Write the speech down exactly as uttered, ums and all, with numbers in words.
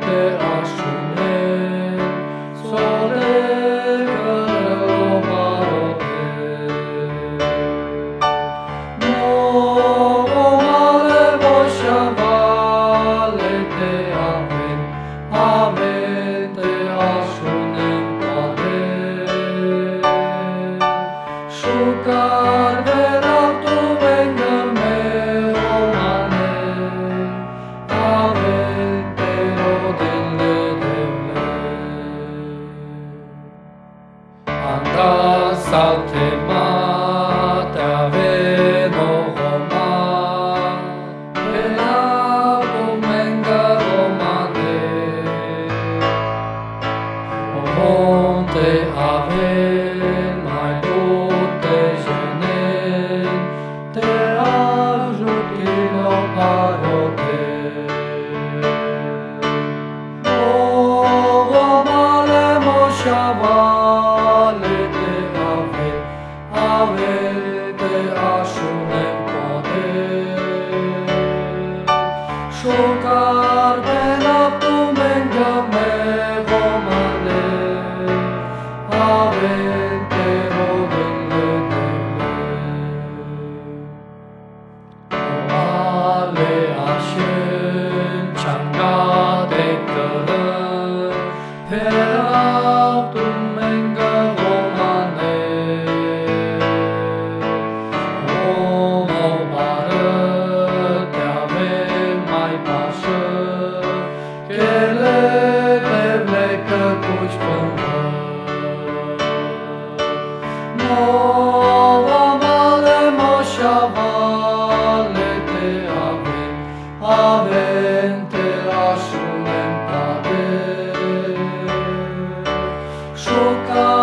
te ashunen, sole karelo marote. Mogo male voshavale te aven, aven te ashunen pade. Shukar veratu venga me romane, aven te rodille devle. Anda salte mate aveno roma, veratu venga romane. Monte aven mai tutte genen, te ajutino parote. Mogo male moshavale te aven, aven te ashunen pode. Shukar benaptu menga me romane, aven te rodille devle. Ale ashen changa de keren, peraptu menga romane. Omo bară te aven mai pașă, chele devle căcuci până. Mogo male moshavale te aven, aven te ashunen pade. Shukar